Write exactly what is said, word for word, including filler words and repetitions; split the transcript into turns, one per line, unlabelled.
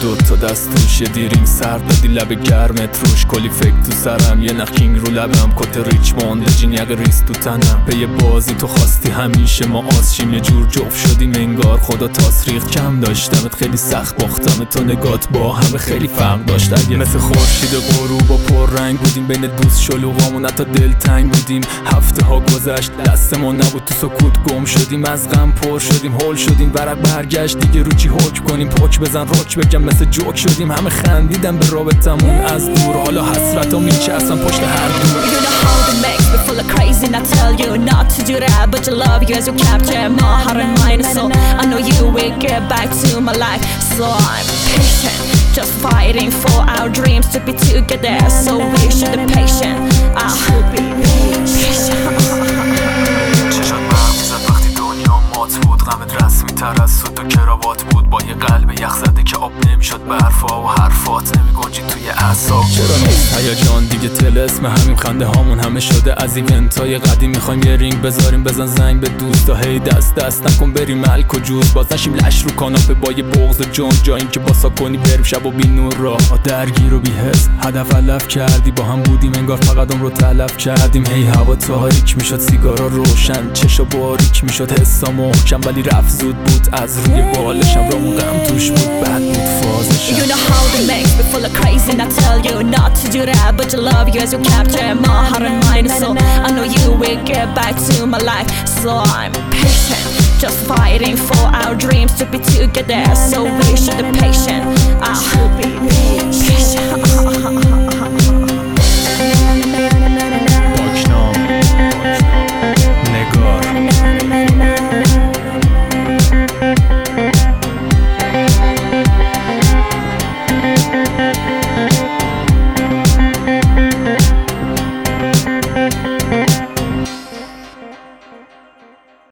دو تا دستوش یه دیرینگ سر دادی لب گرمت روش کلی فکر تو سرم یه نخکینگ رو لبم کت ریچموند جین یق ریس تو تنم به یه بازی تو خواستی همیشه ما آسشیم یه جور جفت شدیم انگار خدا تاسریخ کم داشتمت خیلی سخت باختم تو نگات با همه خیلی فرق داشت اگه مثل خورشید غروب و پر رنگ بودیم بین دوست شلوغامون حتی دلتنگ بودیم هفته ها گذشت دستمون نبود تو سکوت گم شدیم از غم پر شدیم هول شدیم ورق برگشت دیگه رو چی حکم کنیم پک بزن رک بگم مثل جوک شدیم همه خندیدن به رابطمون از دور حالا حسرت ها میچرسن پشت هر دور
You know how the makes me full of crazy and I tell you not to do that but you love you as you capture my heart and mind so I know you will get back to my life so I'm patient just fighting for our dreams to be together so we should be patient I should be patient
چشات برق میزد وقتی دنیا مات بود غمت رسمی تر از سود و کراوات بود با یه قلب یخ زده که آب نمیشد برفا و حرفات نمیگنجی توی اعصاب چرا نیست هیجان دیگه طلسم همین خنده هامون همه شده از ایونتای قدیم میخوایم یه رینگ بذاریم بزن زنگ به دوستا هی دست دست نکن بریم ملک و جوز باز نشیم لش رو کاناپه با یه بغض و جون جاییم که باسا کنی بریم شب و بی نور را درگیر و بی حس هدف علف کردی با هم بودیم انگار فقط اون رو تلف کردیم هی هوا تاریک میشد سیگارا روشن چشا باریک میشد حسا محکم ولی رفت زود بود از روی بالشم رامون غم توش بود بد بود فازشم
You know how the makes me full of crazy and I tell you not to do that but you love you as you capture my heart and mind so I know you will get back to my life so I'm patient just fighting for our dreams to be together so we should be patient I